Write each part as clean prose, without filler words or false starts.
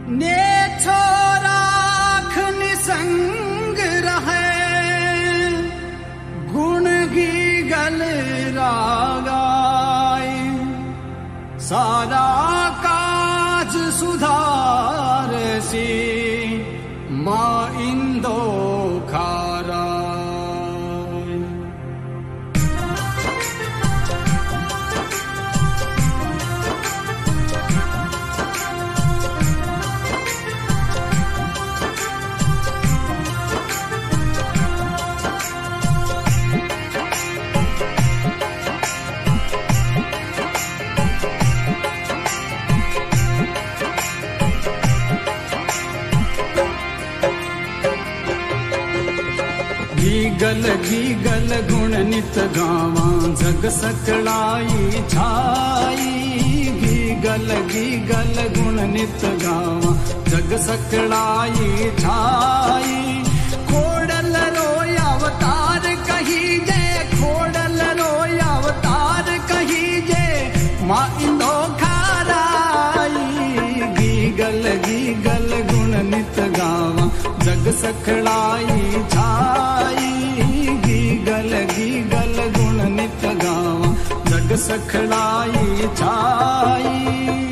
ने छोराख निसंग रहे गुण की गल रागाए सारा काज सुधार सी माँ इंदो खारा गीगल गुण नित गावा जग सकड़ाई छाई गीगल गुण नित गावा जग सकड़ाई छाई खोड़ल रोय अवतार कही जे खोड़ल रोय अवतार कही जे माँ इंदो खाराई गीगल गुण नित गावा जग सकड़ाई छाई गीगल गुण नित गावा जग सखड़ाई छाई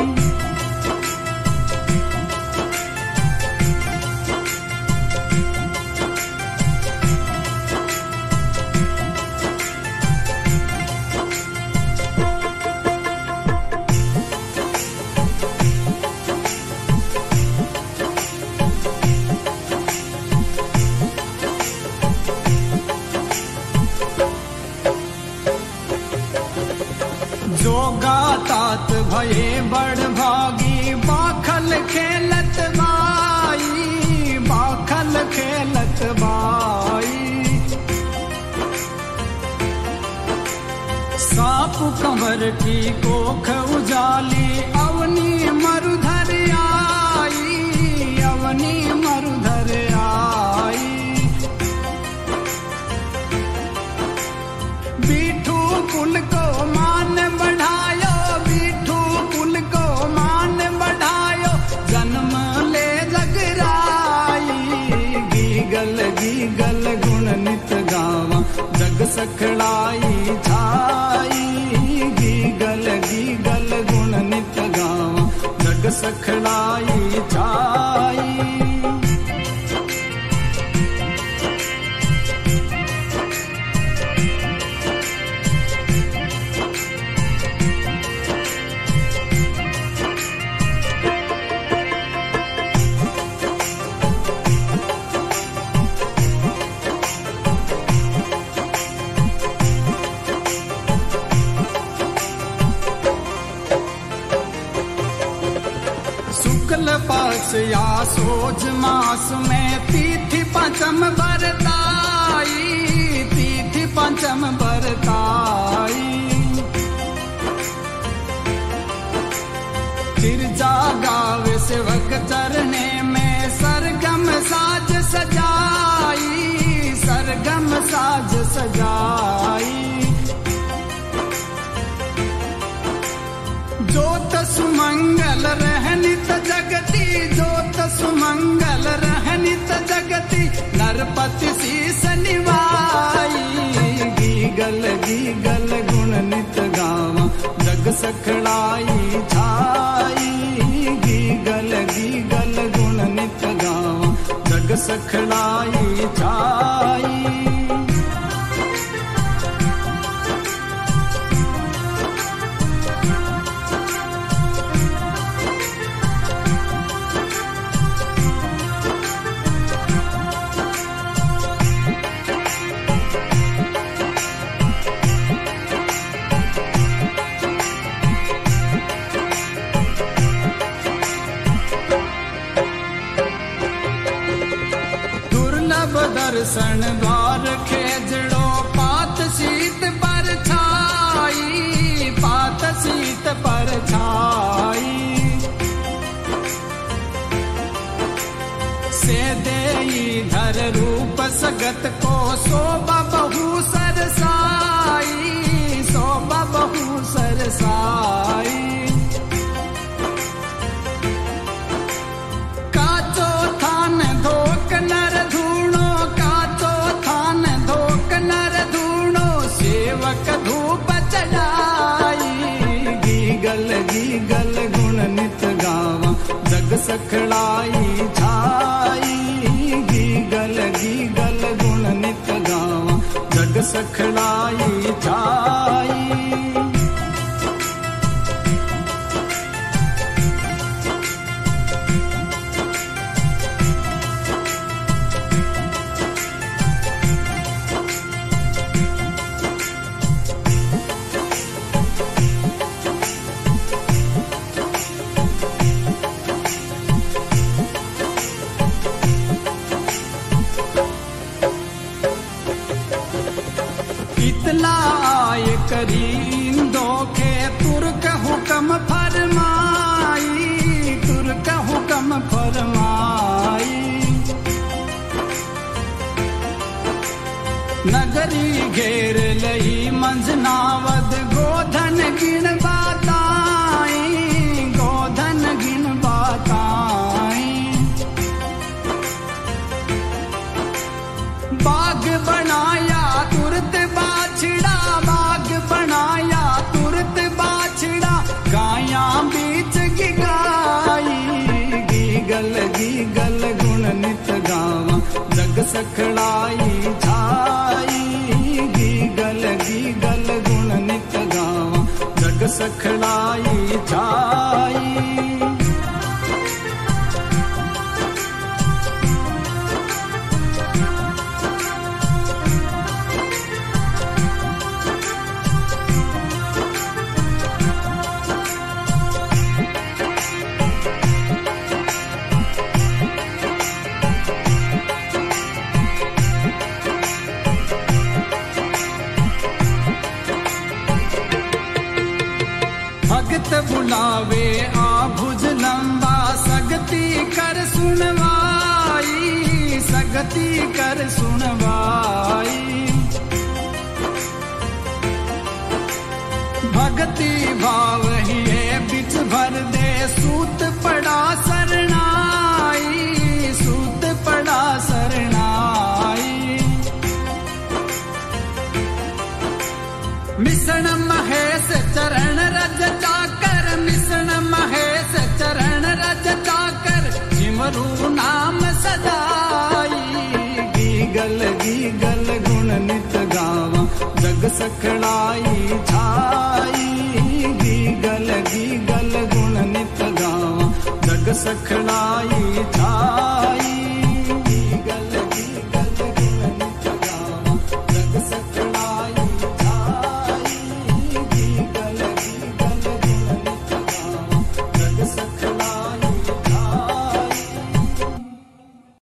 तात भये बड़ भागी बाखल खेलत बाई बाखल खेलत बाई साप कंवर की कोख उजाली अवनी मरुधर आई अवनी मरुधर आई बीठू कुल को मान बढ़ायो बीठू कुल को मान बढ़ायो जन्म ले जगराई गीगल गुण नित गावा जग सखड़ाई छाई गीगल गुण नित गावा जग सखड़ाई छाई पक्ष या सोज मास में तिथि पंचम बरताई तिथि पंचम बरताई फिर जागावे सेवक चरने में सरगम साज सजाई सरगम साज सजाई जोत सुमंगल रहनित जगती जोत सुमंगल रहनित जगती नरपति शीस निवाई गीगल गुण नित गावा जग सखड़ाई छाई गीगल गुण नित गावा जग सखड़ाई छाई दर्शन द्वार खेजड़ो पात शीत पर छाई पात शीत पर छाई से देई धर रूप सगत को शोभा बहु सरसाई शोभा बहु सरसाई सखड़ाई छाई, गीगल गीगल गुण नित गावा, जग सखड़ाई छाई। इतलाय करींदो के तुर्क हुक्म फरमाई, तुर्क हुक्म फरमाई। नगरी घेर लई मंझनावद, गोधन गिण बाताई, गोधन गिण बाताई। बाग बनाया तुरत बाछड़ा, बाग बनाया तुरत बाछड़ा, गाया बीच गिगाई, गीगल गीगल गुण नित गावा, जग सखड़ाई छाई, गीगल गीगल गुण नित गावा, जग सखड़ाई छाई। भगत बुलावे आभुज लंबा, सगती कर सुनवाई, सगती कर सुनवाई। भगति भाव ही बिच भर दे, सूत पड़ा सरनाई, सूत पड़ा सरनाई। मिशन महेश चरण रज चाकर, मिशन महेश चरण रज चाकर, सिमरू नाम सदाई, गीगल गीगल गुण नित गावा, जग सखड़ाई छाई, गीगल गीगल गुण नित गावा, जग सखड़ाई छाई।